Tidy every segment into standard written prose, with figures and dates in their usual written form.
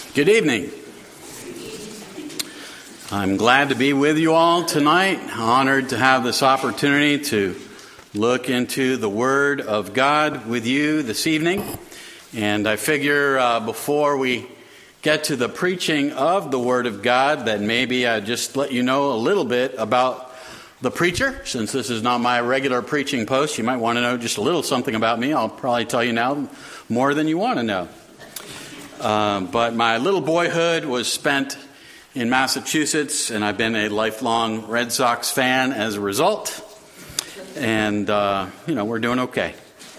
Good evening. I'm glad to be with you all tonight. Honored to have this opportunity to look into the Word of God with you this evening. And I figure before we get to the preaching of the Word of God that maybe I just let you know a little bit about the preacher. Since this is not my regular preaching post, you might want to know just a little something about me. I'll probably tell you now more than you want to know. But my little boyhood was spent in Massachusetts, and I've been a lifelong Red Sox fan as a result. And, we're doing okay.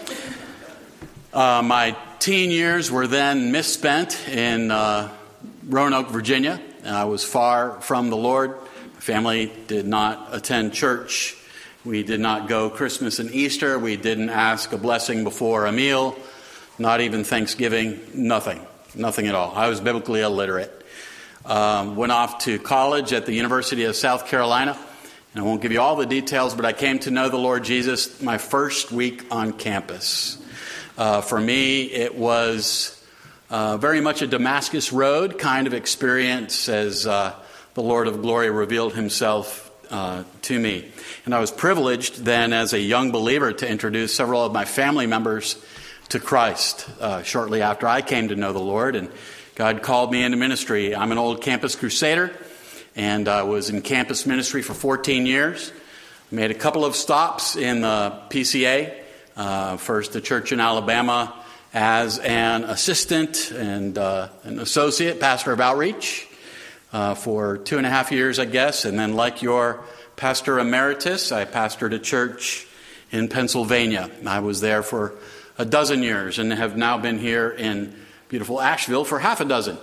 My teen years were then misspent in Roanoke, Virginia. And I was far from the Lord. My family did not attend church. We did not go Christmas and Easter. We didn't ask a blessing before a meal, not even Thanksgiving, nothing at all. I was biblically illiterate. Went off to college at the University of South Carolina. And I won't give you all the details, but I came to know the Lord Jesus my first week on campus. For me, it was very much a Damascus Road kind of experience as the Lord of Glory revealed himself to me. And I was privileged then as a young believer to introduce several of my family members to Christ shortly after I came to know the Lord. And God called me into ministry. I'm an old campus crusader, and I was in campus ministry for 14 years. Made a couple of stops in the PCA. First, a church in Alabama as an assistant and an associate pastor of outreach for 2.5 years, I guess. And then, like your pastor emeritus, I pastored a church in Pennsylvania. I was there for a dozen years and have now been here in beautiful Asheville for half a dozen.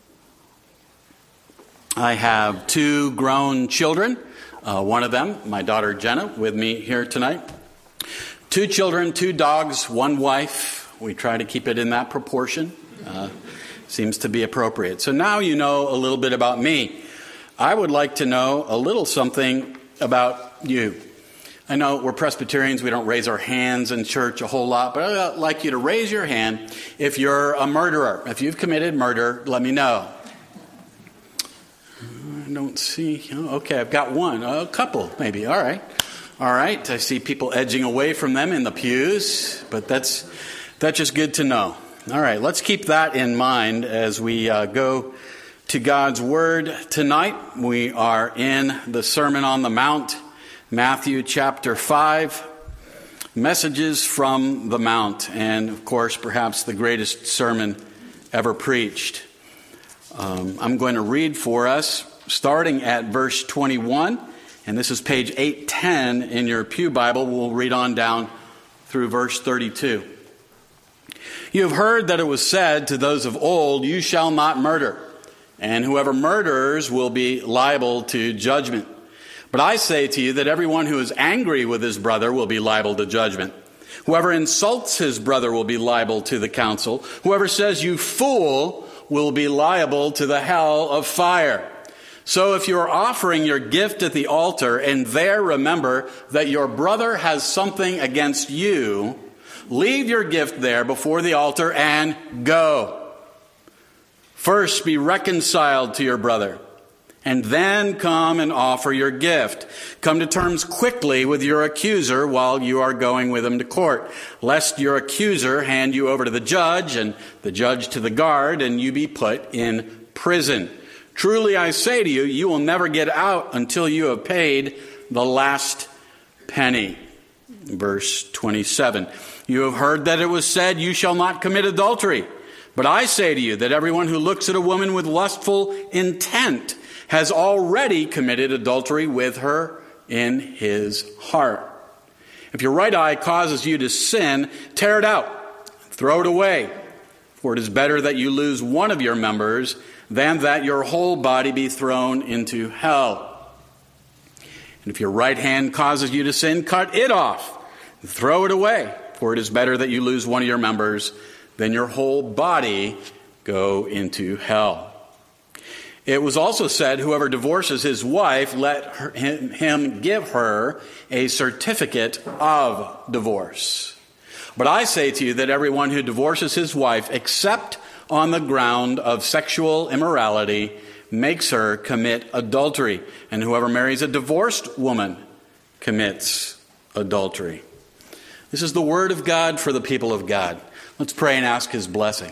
I have 2 grown children. One of them, my daughter Jenna, with me here tonight. 2 children, 2 dogs, 1 wife. We try to keep it in that proportion. Seems to be appropriate. So now you know a little bit about me. I would like to know a little something about you. I know we're Presbyterians, we don't raise our hands in church a whole lot, but I'd like you to raise your hand if you're a murderer. If you've committed murder, let me know. I don't see. Okay, I've got one. A couple, maybe. All right. I see people edging away from them in the pews, but that's just good to know. All right, let's keep that in mind as we go to God's Word tonight. We are in the Sermon on the Mount, Matthew chapter 5, Messages from the Mount, and of course, perhaps the greatest sermon ever preached. I'm going to read for us, starting at verse 21, and this is page 810 in your pew Bible. We'll read on down through verse 32. You have heard that it was said to those of old, "You shall not murder, and whoever murders will be liable to judgment. But I say to you that everyone who is angry with his brother will be liable to judgment. Whoever insults his brother will be liable to the council. Whoever says, 'You fool,' will be liable to the hell of fire. So if you are offering your gift at the altar and there remember that your brother has something against you, leave your gift there before the altar and go. First be reconciled to your brother, and then come and offer your gift. Come to terms quickly with your accuser while you are going with him to court, lest your accuser hand you over to the judge, and the judge to the guard, and you be put in prison. Truly I say to you, you will never get out until you have paid the last penny." Verse 27. You have heard that it was said, "You shall not commit adultery." But I say to you that everyone who looks at a woman with lustful intent has already committed adultery with her in his heart. If your right eye causes you to sin, tear it out, throw it away. For it is better that you lose one of your members than that your whole body be thrown into hell. And if your right hand causes you to sin, cut it off, throw it away. For it is better that you lose one of your members than your whole body go into hell. It was also said, whoever divorces his wife, let him give her a certificate of divorce. But I say to you that everyone who divorces his wife, except on the ground of sexual immorality makes her commit adultery. And whoever marries a divorced woman commits adultery. This is the word of God for the people of God. Let's pray and ask his blessing.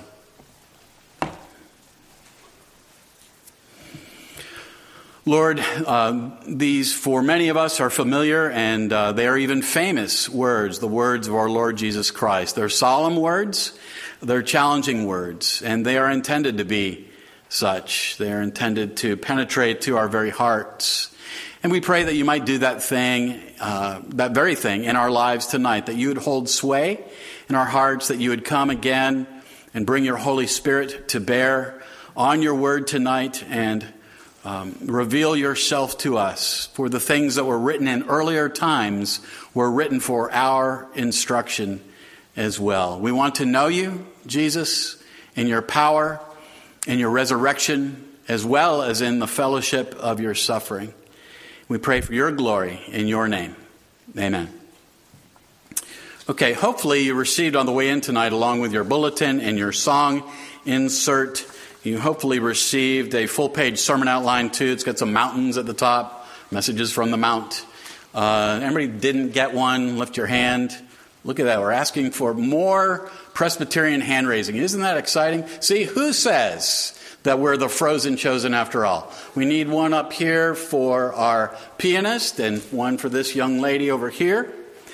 Lord, these for many of us are familiar and they are even famous words, the words of our Lord Jesus Christ. They're solemn words, they're challenging words, and they are intended to be such. They are intended to penetrate to our very hearts. And we pray that you might do that thing, that very thing in our lives tonight, that you would hold sway in our hearts, that you would come again and bring your Holy Spirit to bear on your word tonight and reveal yourself to us. For the things that were written in earlier times were written for our instruction as well. We want to know you, Jesus, in your power, in your resurrection, as well as in the fellowship of your suffering. We pray for your glory in your name. Amen. Okay, hopefully you received on the way in tonight, along with your bulletin and your song insert, you hopefully received a full-page sermon outline too. It's got some mountains at the top, messages from the mount. Anybody didn't get one? Lift your hand. Look at that. We're asking for more Presbyterian hand raising. Isn't that exciting? See, who says that we're the frozen chosen after all? We need one up here for our pianist and one for this young lady over here.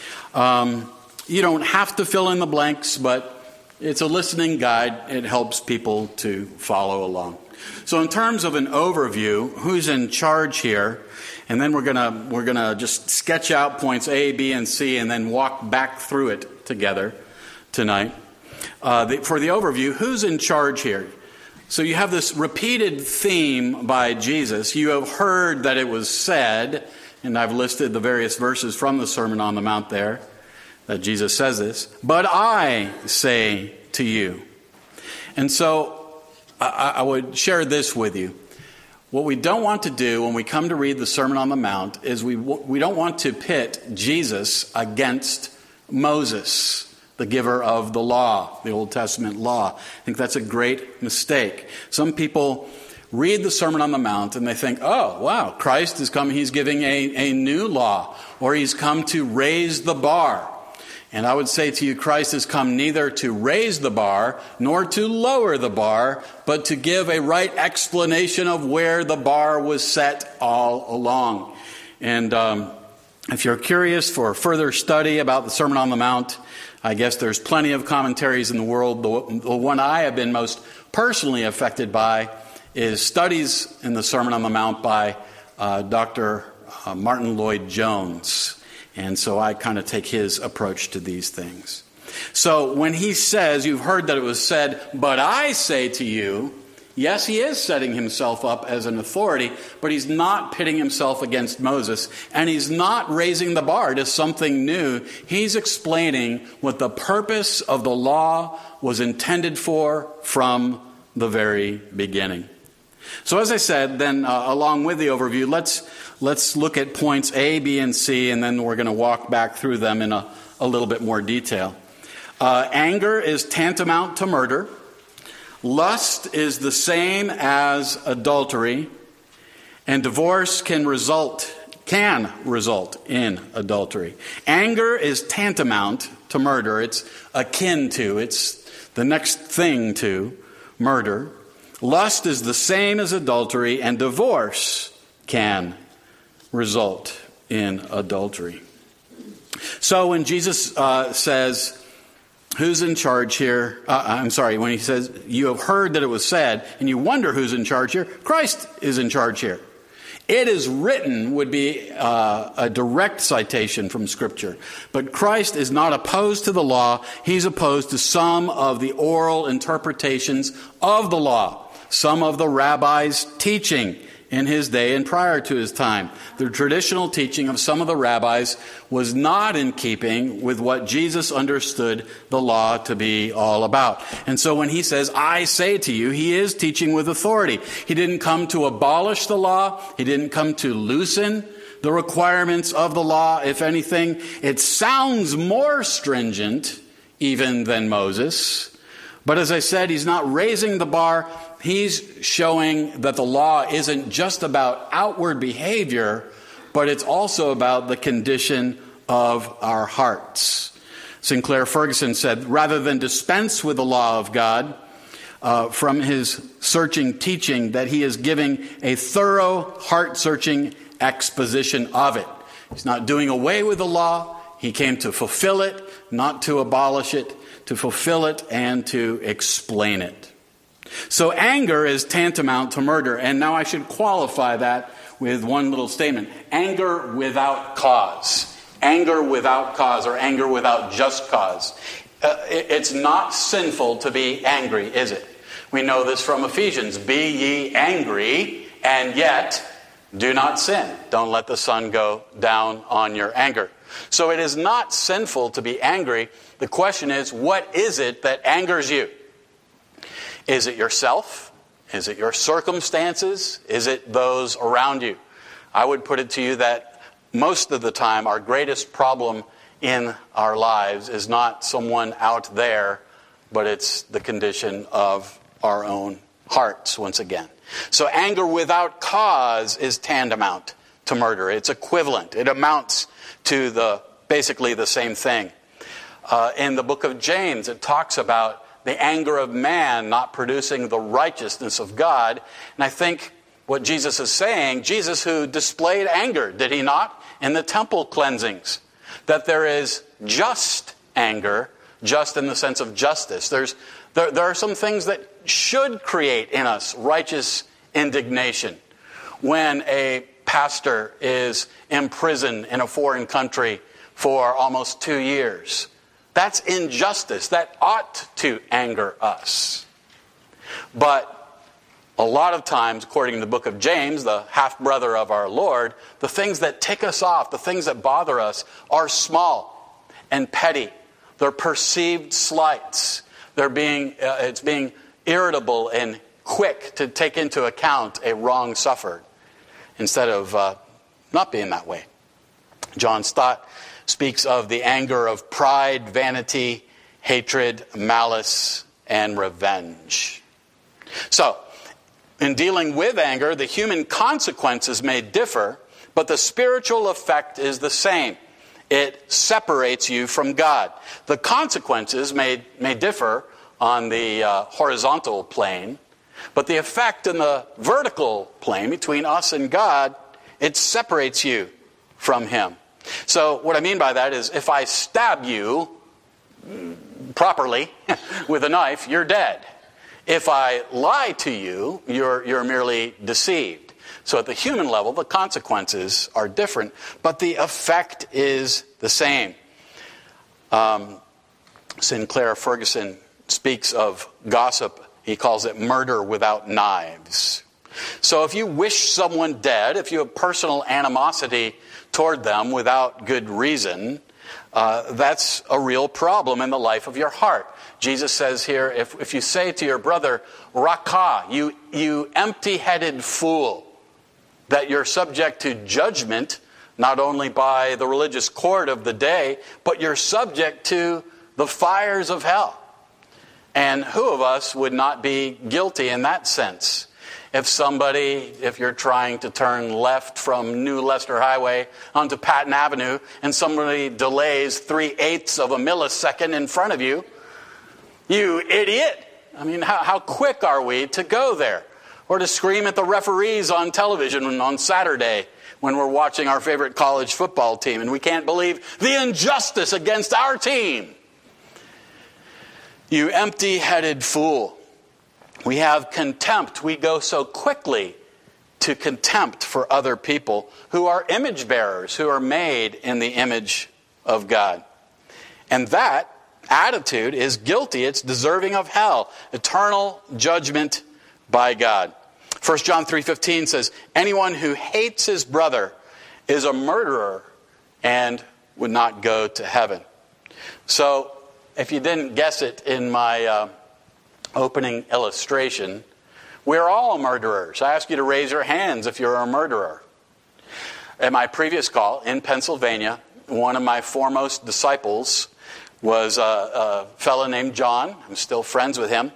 You don't have to fill in the blanks, but it's a listening guide. It helps people to follow along. So in terms of an overview, who's in charge here? And then we're gonna just sketch out points A, B, and C, and then walk back through it together tonight. For the overview, who's in charge here? So you have this repeated theme by Jesus. You have heard that it was said, and I've listed the various verses from the Sermon on the Mount there, that Jesus says this, but I say to you. And so I would share this with you. What we don't want to do when we come to read the Sermon on the Mount is we don't want to pit Jesus against Moses, the giver of the law, the Old Testament law. I think that's a great mistake. Some people read the Sermon on the Mount and they think, oh, wow, Christ has come, he's giving a new law, or he's come to raise the bar. And I would say to you, Christ has come neither to raise the bar nor to lower the bar, but to give a right explanation of where the bar was set all along. And if you're curious for further study about the Sermon on the Mount, I guess there's plenty of commentaries in the world. The one I have been most personally affected by is studies in the Sermon on the Mount by Dr. Martin Lloyd-Jones. And so I kind of take his approach to these things. So when he says, you've heard that it was said, but I say to you, yes, he is setting himself up as an authority, but he's not pitting himself against Moses, and he's not raising the bar to something new. He's explaining what the purpose of the law was intended for from the very beginning. So as I said, then along with the overview, let's look at points A, B, and C, and then we're going to walk back through them in a little bit more detail. Anger is tantamount to murder. Lust is the same as adultery, and divorce can result in adultery. Anger is tantamount to murder. It's akin to, it's the next thing to murder. Lust is the same as adultery, and divorce can result in adultery. So when Jesus says, who's in charge here? When he says, you have heard that it was said, and you wonder who's in charge here, Christ is in charge here. It is written would be a direct citation from Scripture. But Christ is not opposed to the law. He's opposed to some of the oral interpretations of the law. Some of the rabbis' teaching in his day and prior to his time. The traditional teaching of some of the rabbis was not in keeping with what Jesus understood the law to be all about. And so when he says, I say to you, he is teaching with authority. He didn't come to abolish the law. He didn't come to loosen the requirements of the law. If anything, it sounds more stringent even than Moses. But as I said, he's not raising the bar. He's showing that the law isn't just about outward behavior, but it's also about the condition of our hearts. Sinclair Ferguson said, rather than dispense with the law of God from his searching teaching, that he is giving a thorough, heart-searching exposition of it. He's not doing away with the law. He came to fulfill it, not to abolish it, to fulfill it and to explain it. So anger is tantamount to murder. And now I should qualify that with one little statement. Anger without cause. Anger without cause, or anger without just cause. It's not sinful to be angry, is it? We know this from Ephesians. Be ye angry, and yet do not sin. Don't let the sun go down on your anger. So it is not sinful to be angry. The question is, what is it that angers you? Is it yourself? Is it your circumstances? Is it those around you? I would put it to you that most of the time, our greatest problem in our lives is not someone out there, but it's the condition of our own hearts once again. So anger without cause is tantamount to murder. It's equivalent. It amounts to basically the same thing. In the book of James, it talks about the anger of man not producing the righteousness of God. And I think what Jesus is saying, Jesus who displayed anger, did he not? In the temple cleansings, that there is just anger, just in the sense of justice. There are some things that should create in us righteous indignation. When a pastor is imprisoned in a foreign country for almost 2 years, that's injustice. That ought to anger us. But a lot of times, according to the book of James, the half-brother of our Lord, the things that tick us off, the things that bother us, are small and petty. They're perceived slights. It's being irritable and quick to take into account a wrong suffered, instead of not being that way. John Stott speaks of the anger of pride, vanity, hatred, malice, and revenge. So, in dealing with anger, the human consequences may differ, but the spiritual effect is the same. It separates you from God. The consequences may differ on the horizontal plane, but the effect in the vertical plane between us and God, it separates you from Him. So what I mean by that is, if I stab you properly with a knife, you're dead. If I lie to you, you're merely deceived. So at the human level, the consequences are different, but the effect is the same. Sinclair Ferguson speaks of gossip. He calls it murder without knives. So if you wish someone dead, if you have personal animosity toward them without good reason, that's a real problem in the life of your heart. Jesus says here, if you say to your brother, Raka, you empty-headed fool, that you're subject to judgment, not only by the religious court of the day, but you're subject to the fires of hell. And who of us would not be guilty in that sense? If you're trying to turn left from New Leicester Highway onto Patton Avenue, and somebody delays 3/8 of a millisecond in front of you, you idiot! I mean, how quick are we to go there? Or to scream at the referees on television on Saturday when we're watching our favorite college football team and we can't believe the injustice against our team. You empty-headed fool. We have contempt. We go so quickly to contempt for other people who are image bearers, who are made in the image of God. And that attitude is guilty. It's deserving of hell, eternal judgment by God. 1 John 3:15 says, anyone who hates his brother is a murderer and would not go to heaven. So, if you didn't guess it in my opening illustration, we're all murderers. I ask you to raise your hands if you're a murderer. At my previous call in Pennsylvania, one of my foremost disciples was a fellow named John. I'm still friends with him.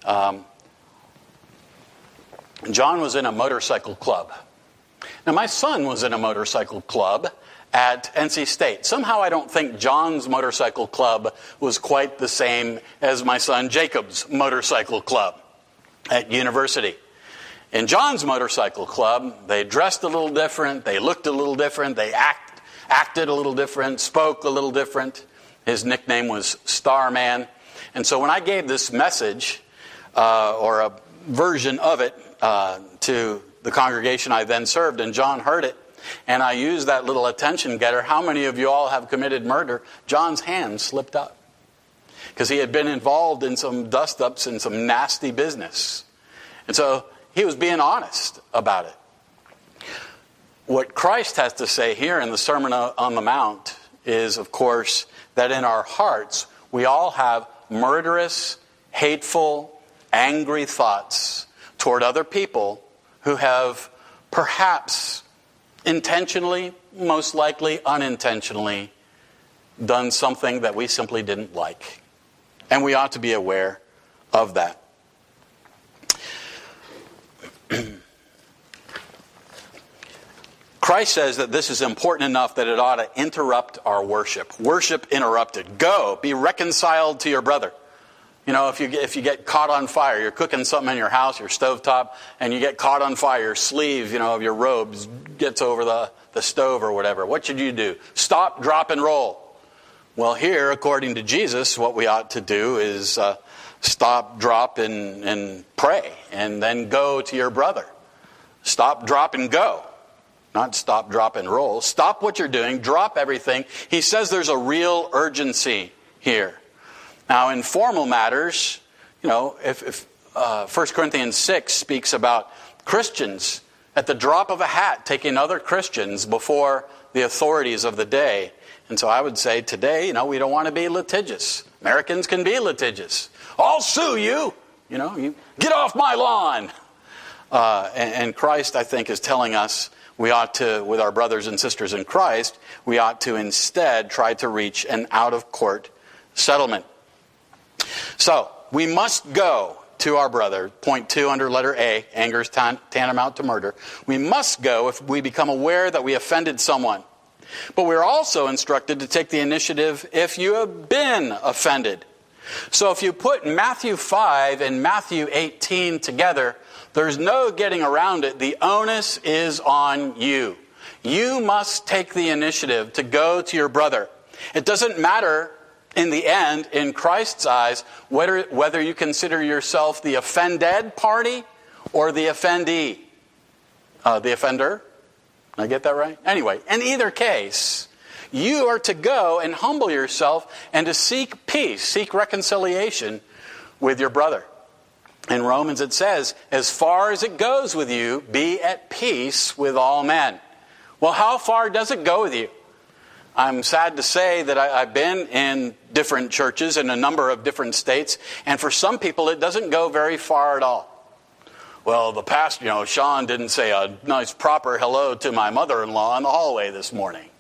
John was in a motorcycle club. Now, my son was in a motorcycle club at NC State. Somehow I don't think John's motorcycle club was quite the same as my son Jacob's motorcycle club at university. In John's motorcycle club, they dressed a little different, they looked a little different, they acted a little different, spoke a little different. His nickname was Starman. And so when I gave this message, or a version of it, to the congregation I then served, and John heard it, and I used that little attention getter, how many of you all have committed murder? John's hand slipped up. Because he had been involved in some dust-ups and some nasty business. And so he was being honest about it. What Christ has to say here in the Sermon on the Mount is, of course, that in our hearts we all have murderous, hateful, angry thoughts toward other people who have perhaps intentionally, most likely unintentionally, done something that we simply didn't like. And we ought to be aware of that. Christ says that this is important enough that it ought to interrupt our worship. Worship interrupted. Go, be reconciled to your brother. You know, if you get caught on fire, you're cooking something in your house, your stovetop, and you get caught on fire, your sleeve, of your robes gets over the stove or whatever. What should you do? Stop, drop, and roll. Well, here, according to Jesus, what we ought to do is stop, drop, and pray, and then go to your brother. Stop, drop, and go. Not stop, drop, and roll. Stop what you're doing. Drop everything. He says there's a real urgency here. Now, in formal matters, if 1 Corinthians 6 speaks about Christians at the drop of a hat taking other Christians before the authorities of the day. And so I would say today, we don't want to be litigious. Americans can be litigious. I'll sue you. You get off my lawn. And Christ, I think, is telling us we ought to, with our brothers and sisters in Christ, we ought to instead try to reach an out-of-court settlement. So, we must go to our brother. Point 2 under letter A, anger is tantamount to murder. We must go if we become aware that we offended someone. But we're also instructed to take the initiative if you have been offended. So if you put Matthew 5 and Matthew 18 together, there's no getting around it. The onus is on you. You must take the initiative to go to your brother. It doesn't matter in the end, in Christ's eyes, whether you consider yourself the offended party or the offendee. The offender? Did I get that right? Anyway, in either case, you are to go and humble yourself and to seek peace, seek reconciliation with your brother. In Romans it says, as far as it goes with you, be at peace with all men. Well, how far does it go with you? I'm sad to say that I've been in different churches in a number of different states, and for some people it doesn't go very far at all. Well, the pastor, Sean didn't say a nice proper hello to my mother-in-law in the hallway this morning.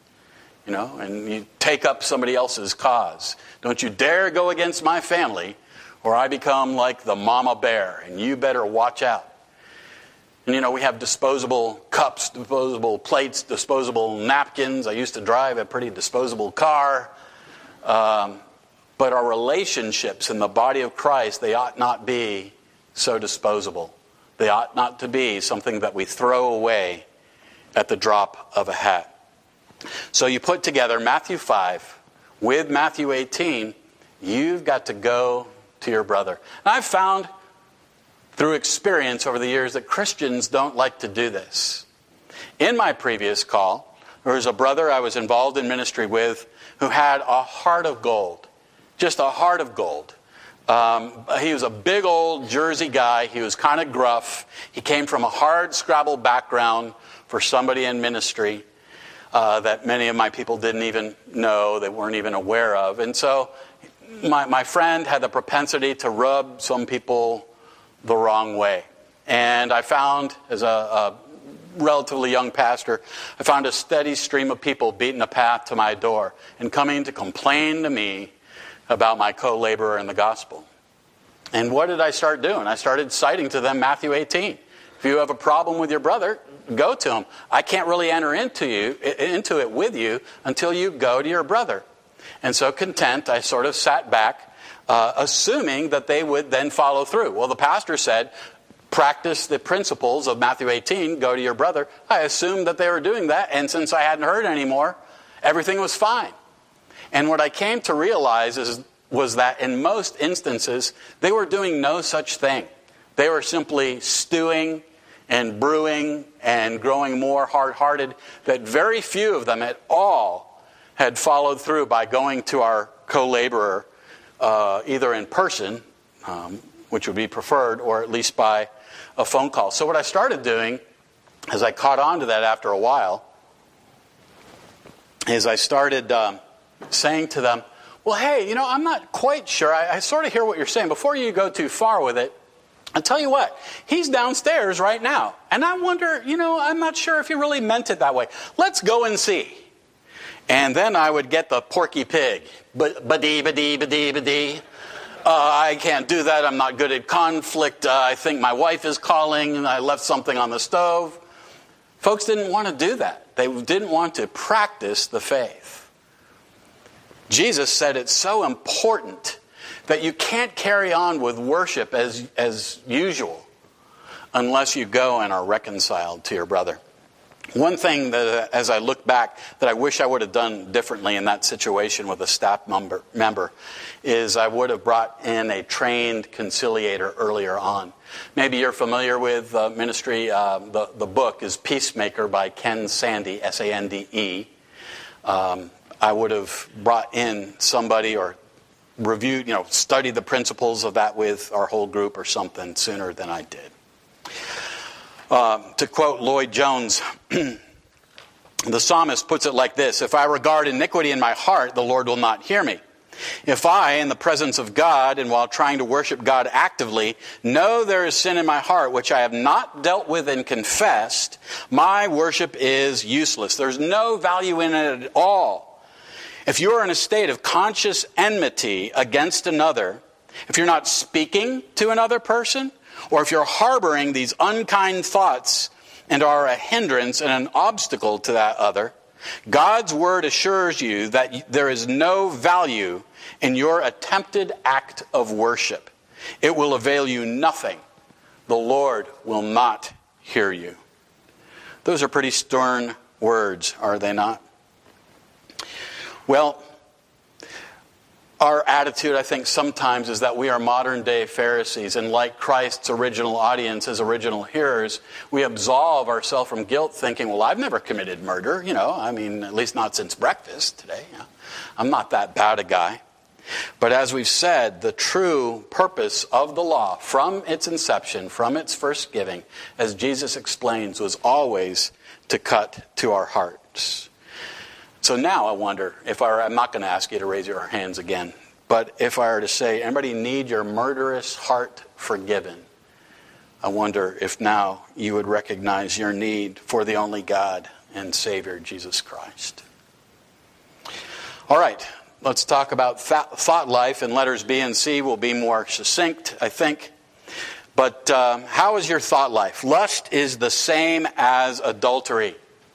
And you take up somebody else's cause. Don't you dare go against my family, or I become like the mama bear, and you better watch out. And we have disposable cups, disposable plates, disposable napkins. I used to drive a pretty disposable car. But our relationships in the body of Christ, they ought not be so disposable. They ought not to be something that we throw away at the drop of a hat. So you put together Matthew 5 with Matthew 18, you've got to go to your brother. And I've found through experience over the years that Christians don't like to do this. In my previous call, there was a brother I was involved in ministry with who had a heart of gold. Just a heart of gold. He was a big old Jersey guy. He was kind of gruff. He came from a hard Scrabble background for somebody in ministry that many of my people didn't even know, they weren't even aware of. And so my friend had the propensity to rub some people the wrong way. And I found, as a relatively young pastor, I found a steady stream of people beating a path to my door and coming to complain to me about my co-laborer in the gospel. And what did I start doing? I started citing to them Matthew 18. If you have a problem with your brother, go to him. I can't really enter into it with you until you go to your brother. And so content, I sort of sat back, assuming that they would then follow through. Well, the pastor said, practice the principles of Matthew 18, go to your brother. I assumed that they were doing that, and since I hadn't heard anymore, everything was fine. And what I came to realize was that in most instances, they were doing no such thing. They were simply stewing and brewing and growing more hard-hearted, that very few of them at all had followed through by going to our co-laborer, either in person, which would be preferred, or at least by a phone call. So what I started doing, as I caught on to that after a while, is I started saying to them, well, hey, I'm not quite sure. I sort of hear what you're saying. Before you go too far with it, I'll tell you what, he's downstairs right now. And I wonder, I'm not sure if he really meant it that way. Let's go and see. And then I would get the Porky Pig. Ba-dee, ba-dee, ba-dee, ba-dee. I can't do that. I'm not good at conflict. I think my wife is calling and I left something on the stove. Folks didn't want to do that. They didn't want to practice the faith. Jesus said it's so important that you can't carry on with worship as usual unless you go and are reconciled to your brother. One thing that, as I look back, that I wish I would have done differently in that situation with a staff member is I would have brought in a trained conciliator earlier on. Maybe you're familiar with ministry. The book is Peacemaker by Ken Sande, S-A-N-D-E. I would have brought in somebody or reviewed, studied the principles of that with our whole group or something sooner than I did. To quote Lloyd Jones, the psalmist puts it like this: if I regard iniquity in my heart, the Lord will not hear me. If I, in the presence of God and while trying to worship God actively, know there is sin in my heart which I have not dealt with and confessed, my worship is useless. There's no value in it at all. If you're in a state of conscious enmity against another, if you're not speaking to another person, or if you're harboring these unkind thoughts and are a hindrance and an obstacle to that other, God's word assures you that there is no value in your attempted act of worship. It will avail you nothing. The Lord will not hear you. Those are pretty stern words, are they not? Well, our attitude, I think, sometimes is that we are modern-day Pharisees, and like Christ's original audience, his original hearers, we absolve ourselves from guilt, thinking, well, I've never committed murder, at least not since breakfast today. I'm not that bad a guy. But as we've said, the true purpose of the law, from its inception, from its first giving, as Jesus explains, was always to cut to our hearts. So now I wonder, I'm not going to ask you to raise your hands again, but if I were to say, anybody need your murderous heart forgiven? I wonder if now you would recognize your need for the only God and Savior, Jesus Christ. All right, let's talk about thought life, and letters B and C will be more succinct, I think. But how is your thought life? Lust is the same as adultery.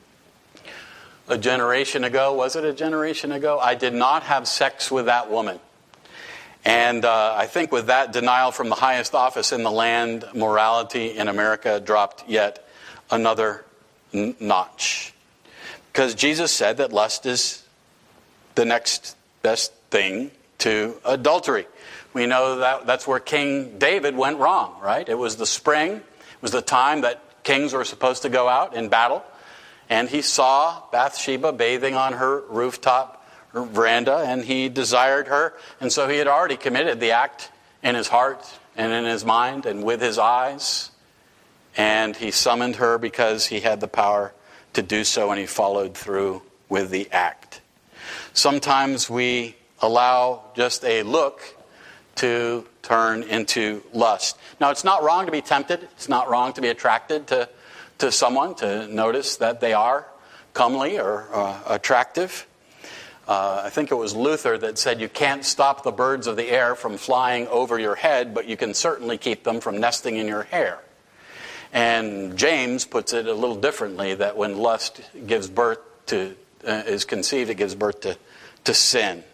Was it a generation ago? I did not have sex with that woman. And I think with that denial from the highest office in the land, morality in America dropped yet another notch. Because Jesus said that lust is the next best thing to adultery. We know that that's where King David went wrong, right? It was the spring. It was the time that kings were supposed to go out in battle. And he saw Bathsheba bathing on her rooftop, her veranda, and he desired her. And so he had already committed the act in his heart and in his mind and with his eyes. And he summoned her because he had the power to do so, and he followed through with the act. Sometimes we allow just a look to turn into lust. Now, it's not wrong to be tempted. It's not wrong to be attracted to someone, to notice that they are comely or attractive. I think it was Luther that said you can't stop the birds of the air from flying over your head, but you can certainly keep them from nesting in your hair. And James puts it a little differently, that when lust gives birth to, is conceived, it gives birth to sin.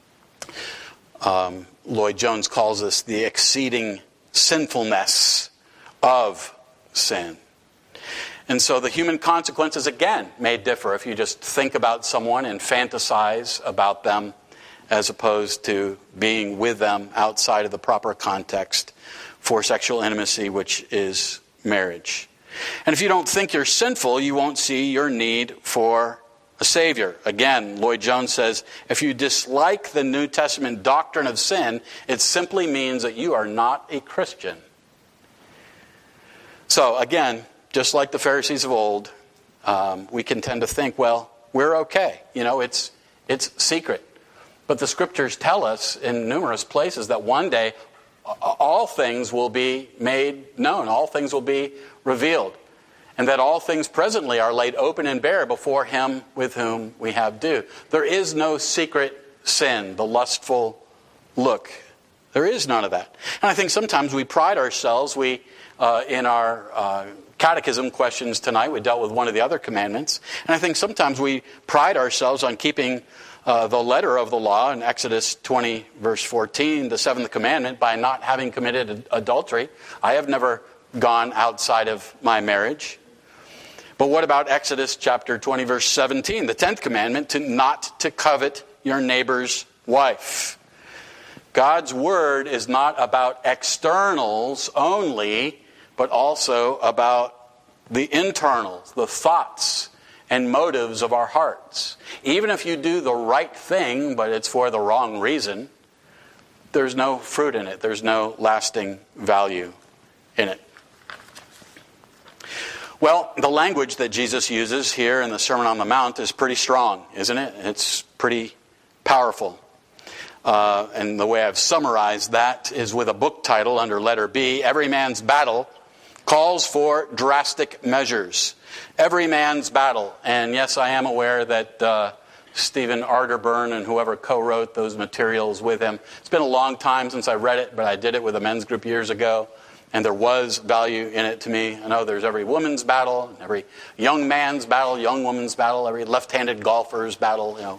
Lloyd Jones calls this the exceeding sinfulness of sin. And so the human consequences, again, may differ if you just think about someone and fantasize about them as opposed to being with them outside of the proper context for sexual intimacy, which is marriage. And if you don't think you're sinful, you won't see your need for a Savior. Again, Lloyd Jones says, if you dislike the New Testament doctrine of sin, it simply means that you are not a Christian. So again, just like the Pharisees of old, we can tend to think, well, we're okay. It's secret. But the Scriptures tell us in numerous places that one day all things will be made known. All things will be revealed. And that all things presently are laid open and bare before Him with whom we have due. There is no secret sin, the lustful look. There is none of that. And I think sometimes we pride ourselves. In our catechism questions tonight, we dealt with one of the other commandments. And I think sometimes we pride ourselves on keeping the letter of the law in Exodus 20, verse 14, the seventh commandment, by not having committed adultery. I have never gone outside of my marriage. But what about Exodus chapter 20, verse 17, the 10th commandment, not to covet your neighbor's wife? God's word is not about externals only, but also about the internals, the thoughts and motives of our hearts. Even if you do the right thing, but it's for the wrong reason, there's no fruit in it. There's no lasting value in it. Well, the language that Jesus uses here in the Sermon on the Mount is pretty strong, isn't it? It's pretty powerful. And the way I've summarized that is with a book title under letter B, Every Man's Battle Calls for Drastic Measures. Every Man's Battle. And yes, I am aware that Stephen Arterburn and whoever co-wrote those materials with him. It's been a long time since I read it, but I did it with a men's group years ago. And there was value in it to me. I know there's every woman's battle, every young man's battle, young woman's battle, every left-handed golfer's battle,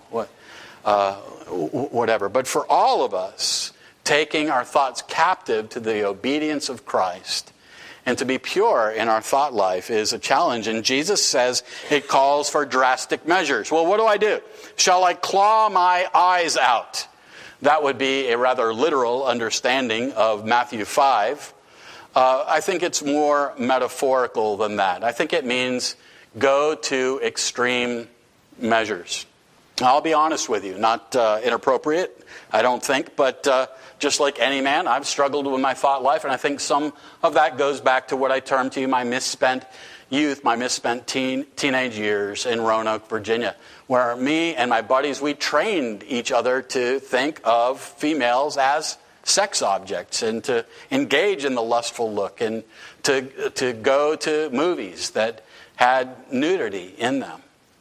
whatever. But for all of us, taking our thoughts captive to the obedience of Christ and to be pure in our thought life is a challenge. And Jesus says it calls for drastic measures. Well, what do I do? Shall I claw my eyes out? That would be a rather literal understanding of Matthew 5. I think it's more metaphorical than that. I think it means go to extreme measures. I'll be honest with you, not inappropriate, I don't think, but just like any man, I've struggled with my thought life, and I think some of that goes back to what I term to you my misspent youth, my misspent teenage years in Roanoke, Virginia, where me and my buddies, we trained each other to think of females as sex objects and to engage in the lustful look and to go to movies that had nudity in them.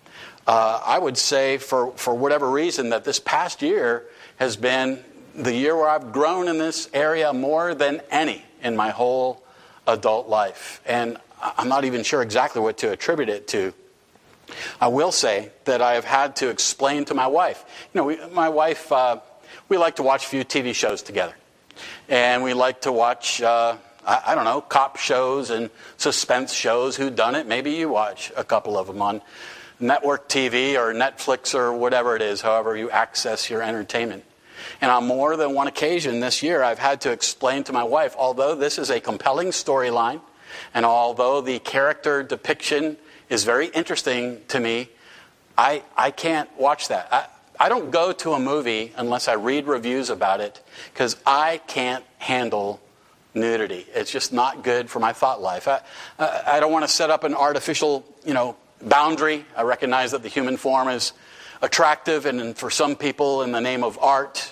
I would say for whatever reason that this past year has been the year where I've grown in this area more than any in my whole adult life. And I'm not even sure exactly what to attribute it to. I will say that I have had to explain to my wife. My wife, we like to watch a few TV shows together. And we like to watch, cop shows and suspense shows, whodunit. Maybe you watch a couple of them on network TV or Netflix or whatever it is, however you access your entertainment. And on more than one occasion this year, I've had to explain to my wife, although this is a compelling storyline, and although the character depiction is very interesting to me, I can't watch that. I don't go to a movie unless I read reviews about it, because I can't handle nudity. It's just not good for my thought life. I don't want to set up an artificial, boundary. I recognize that the human form is attractive, and for some people, in the name of art,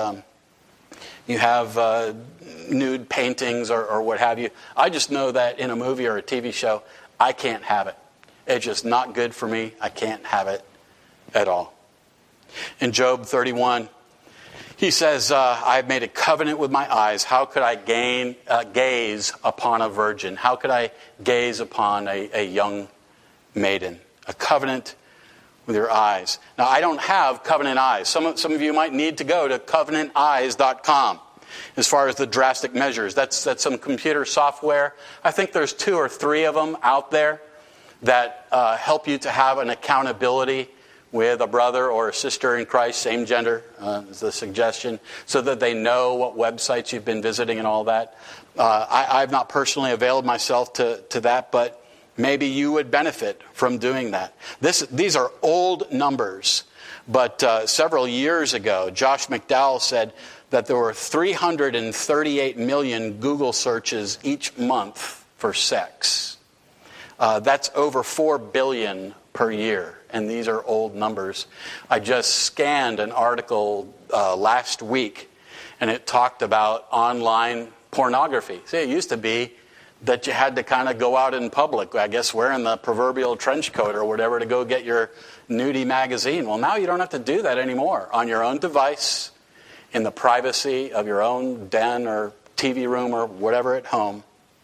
you have nude paintings or what have you. I just know that in a movie or a TV show, I can't have it. It's just not good for me. I can't have it at all. In Job 31, he says, I have made a covenant with my eyes. How could I gaze upon a virgin? How could I gaze upon a young maiden? A covenant with your eyes. Now, I don't have covenant eyes. Some of you might need to go to covenanteyes.com as far as the drastic measures. That's some computer software. I think there's 2 or 3 of them out there that help you to have an accountability with a brother or a sister in Christ, same gender, is the suggestion, so that they know what websites you've been visiting and all that. I've not personally availed myself to that, but maybe you would benefit from doing that. These are old numbers, but several years ago, Josh McDowell said that there were 338 million Google searches each month for sex. That's over 4 billion per year, and these are old numbers. I just scanned an article last week, and it talked about online pornography. See, it used to be that you had to kind of go out in public, I guess wearing the proverbial trench coat or whatever, to go get your nudie magazine. Well, now you don't have to do that anymore. On your own device, in the privacy of your own den or TV room or whatever at home,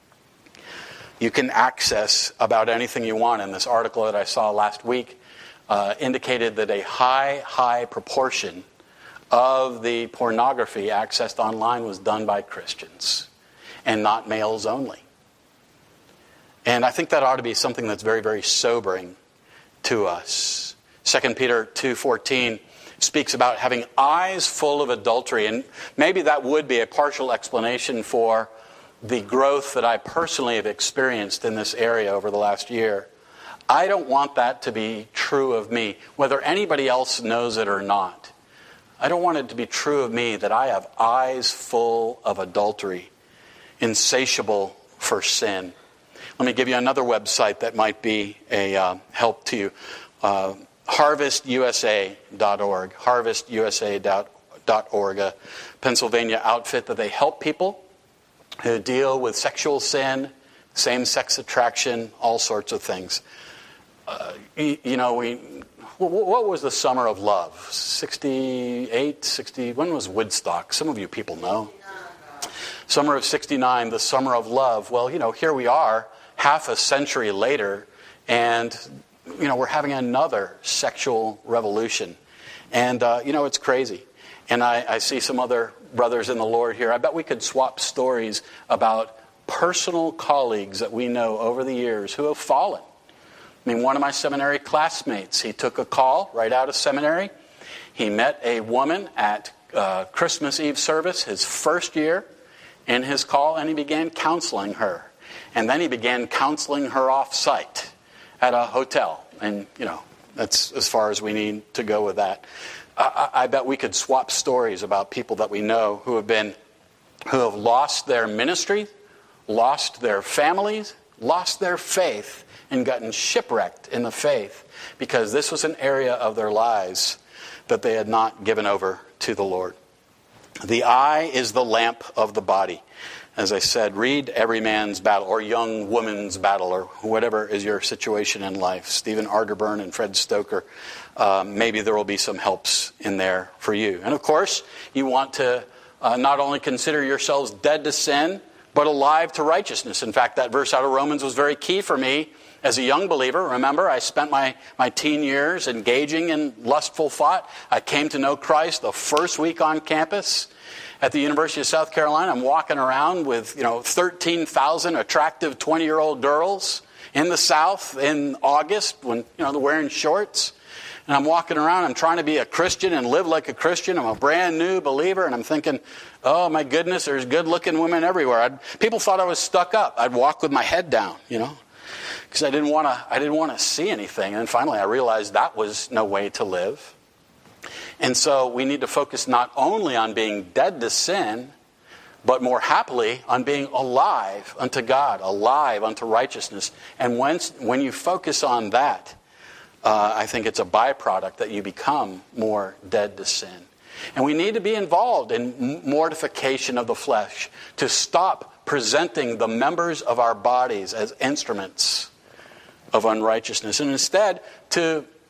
you can access about anything you want. And this article that I saw last week indicated that a high proportion of the pornography accessed online was done by Christians and not males only. And I think that ought to be something that's very, very sobering to us. 2 Peter 2:14 speaks about having eyes full of adultery. And maybe that would be a partial explanation for the growth that I personally have experienced in this area over the last year. I don't want that to be true of me, whether anybody else knows it or not. I don't want it to be true of me that I have eyes full of adultery, insatiable for sin. Let me give you another website that might be a help to you. HarvestUSA.org. HarvestUSA.org, a Pennsylvania outfit that they help people who deal with sexual sin, same-sex attraction, all sorts of things. What was the Summer of Love? 68, 60, when was Woodstock? Some of you people know. Summer of 69, the Summer of Love. Well, here we are, half a century later, and, we're having another sexual revolution. And, it's crazy. And I see some other brothers in the Lord here. I bet we could swap stories about personal colleagues that we know over the years who have fallen. I mean, one of my seminary classmates, he took a call right out of seminary. He met a woman at Christmas Eve service, his first year in his call, and he began counseling her. And then he began counseling her off-site at a hotel. And, that's as far as we need to go with that. I bet we could swap stories about people that we know who have lost their ministry, lost their families, lost their faith, and gotten shipwrecked in the faith because this was an area of their lives that they had not given over to the Lord. The eye is the lamp of the body. As I said, read Every Man's Battle or Young Woman's Battle or whatever is your situation in life. Stephen Arterburn and Fred Stoker. Maybe there will be some helps in there for you. And of course, you want to not only consider yourselves dead to sin, but alive to righteousness. In fact, that verse out of Romans was very key for me as a young believer. Remember, I spent my teen years engaging in lustful thought. I came to know Christ the first week on campus at the University of South Carolina. I'm walking around with 13,000 attractive 20-year-old girls in the South in August when they're wearing shorts. And I'm walking around, I'm trying to be a Christian and live like a Christian. I'm a brand new believer, and I'm thinking, oh my goodness, there's good-looking women everywhere. People thought I was stuck up. I'd walk with my head down, because I didn't want to see anything. And then finally I realized that was no way to live. And so we need to focus not only on being dead to sin, but more happily on being alive unto God, alive unto righteousness. And when you focus on that, I think it's a byproduct that you become more dead to sin. And we need to be involved in mortification of the flesh to stop presenting the members of our bodies as instruments of unrighteousness, and instead to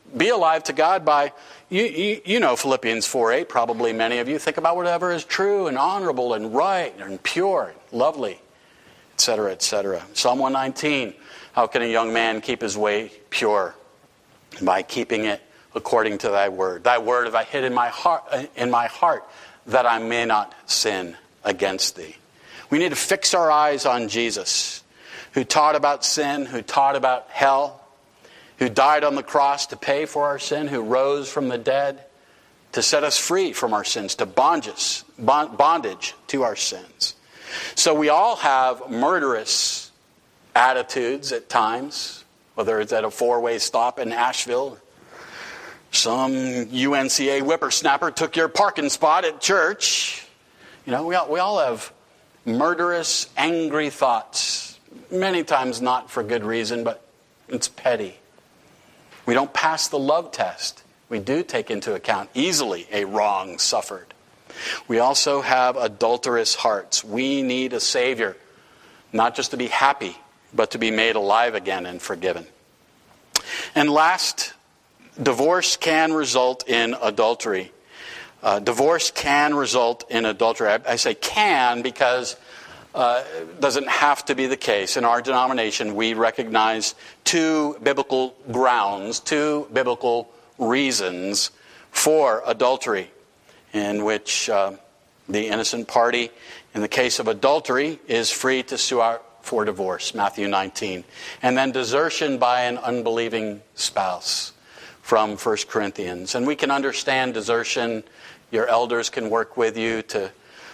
be alive to God by, you know Philippians 4:8, probably many of you. Think about whatever is true and honorable and right and pure and lovely, etc., etc. Psalm 119, how can a young man keep his way pure? By keeping it according to thy word. Thy word have I hid in my heart that I may not sin against thee. We need to fix our eyes on Jesus, who taught about sin, who taught about hell, who died on the cross to pay for our sin, who rose from the dead to set us free from our sins, to bondage to our sins. So we all have murderous attitudes at times, whether it's at a four-way stop in Asheville, some UNCA whippersnapper took your parking spot at church. You know, we all have murderous, angry thoughts. Many times not for good reason, but it's petty. We don't pass the love test. We do take into account easily a wrong suffered. We also have adulterous hearts. We need a Savior, not just to be happy, but to be made alive again and forgiven. And last, divorce can result in adultery. Divorce can result in adultery. I say can because it doesn't have to be the case. In our denomination, we recognize two biblical grounds, two biblical reasons for adultery, in which the innocent party, in the case of adultery, is free to sue out for divorce, Matthew 19. And then desertion by an unbelieving spouse from 1 Corinthians. And we can understand desertion. Your elders can work with you to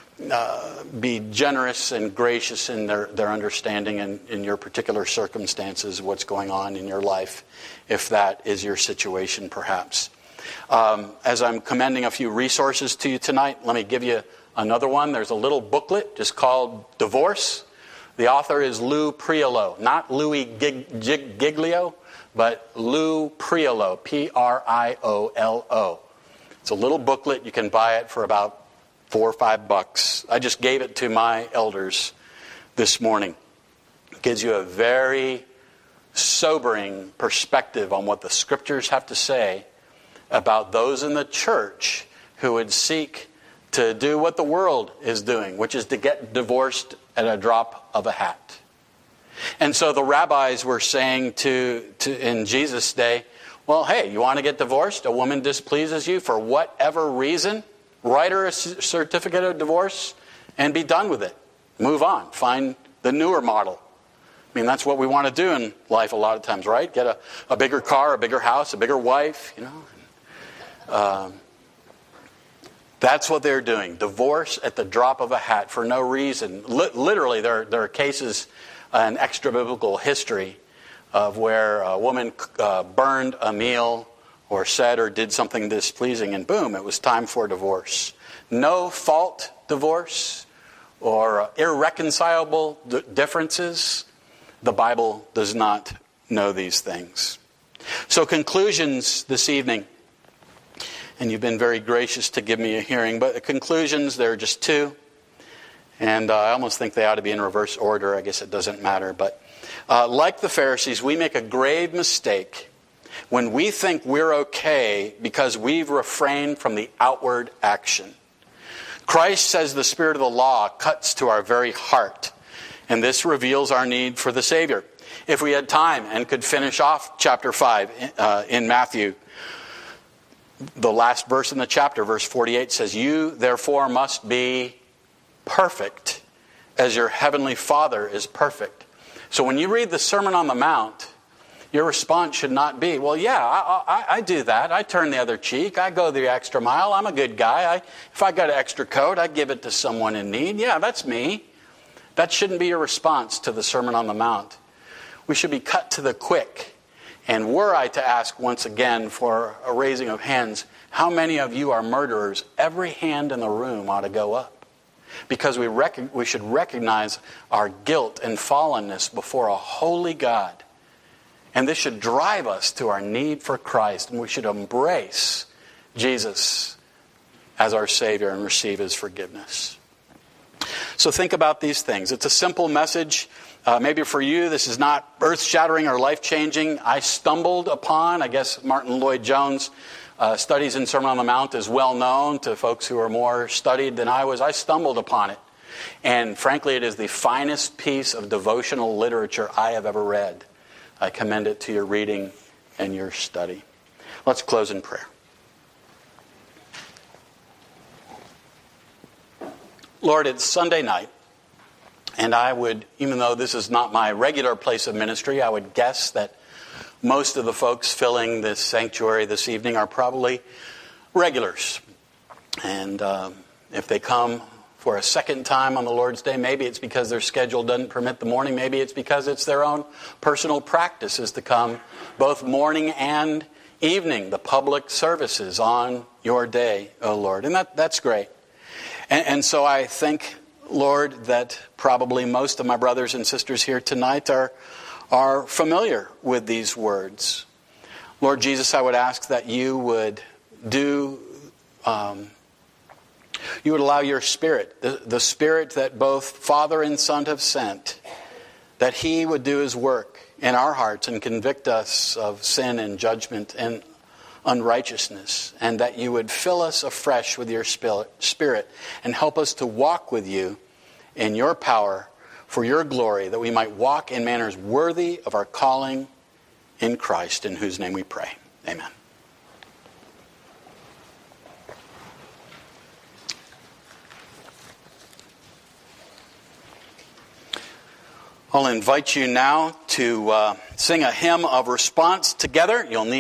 be generous and gracious in their understanding and in your particular circumstances, what's going on in your life, if that is your situation perhaps. As I'm commending a few resources to you tonight, let me give you another one. There's a little booklet just called Divorce. The author is Lou Priolo, not Louis Giglio, but Lou Priolo, Priolo. It's a little booklet. You can buy it for about $4 or $5. I just gave it to my elders this morning. It gives you a very sobering perspective on what the Scriptures have to say about those in the church who would seek to do what the world is doing, which is to get divorced at a drop of a hat. And so the rabbis were saying to in Jesus' day, well, hey, you want to get divorced? A woman displeases you for whatever reason? Write her a certificate of divorce and be done with it. Move on. Find the newer model. I mean, that's what we want to do in life a lot of times, right? Get a bigger car, a bigger house, a bigger wife, you know. That's what they're doing. Divorce at the drop of a hat for no reason. Literally, there are cases in extra-biblical history of where a woman burned a meal or said or did something displeasing, and boom, it was time for divorce. No fault divorce or irreconcilable differences. The Bible does not know these things. So conclusions this evening. And you've been very gracious to give me a hearing. But the conclusions, there are just two. And I almost think they ought to be in reverse order. I guess it doesn't matter. But like the Pharisees, we make a grave mistake when we think we're okay because we've refrained from the outward action. Christ says the spirit of the law cuts to our very heart. And this reveals our need for the Savior. If we had time and could finish off chapter 5 in Matthew, the last verse in the chapter, verse 48, says, "You therefore must be perfect as your heavenly Father is perfect." So when you read the Sermon on the Mount, your response should not be, well, yeah, I do that. I turn the other cheek. I go the extra mile. I'm a good guy. If I got an extra coat, I give it to someone in need. Yeah, that's me. That shouldn't be your response to the Sermon on the Mount. We should be cut to the quick. And were I to ask once again for a raising of hands, how many of you are murderers? Every hand in the room ought to go up. Because we should recognize our guilt and fallenness before a holy God. And this should drive us to our need for Christ. And we should embrace Jesus as our Savior and receive His forgiveness. So think about these things. It's a simple message. Maybe for you, this is not earth-shattering or life-changing. I stumbled upon, I guess Martin Lloyd-Jones' studies in Sermon on the Mount is well known to folks who are more studied than I was. I stumbled upon it. And frankly, it is the finest piece of devotional literature I have ever read. I commend it to your reading and your study. Let's close in prayer. Lord, it's Sunday night. And I would, even though this is not my regular place of ministry, I would guess that most of the folks filling this sanctuary this evening are probably regulars. And if they come for a second time on the Lord's Day, maybe it's because their schedule doesn't permit the morning. Maybe it's because it's their own personal practice is to come both morning and evening, the public services on your day, oh Lord. And that's great. And so I think, Lord, that probably most of my brothers and sisters here tonight are familiar with these words. Lord Jesus, I would ask that you would you would allow your Spirit, the Spirit that both Father and Son have sent, that He would do His work in our hearts and convict us of sin and judgment and unrighteousness, and that you would fill us afresh with your Spirit and help us to walk with you in your power for your glory, that we might walk in manners worthy of our calling in Christ, in whose name we pray. Amen. I'll invite you now to sing a hymn of response together. You'll need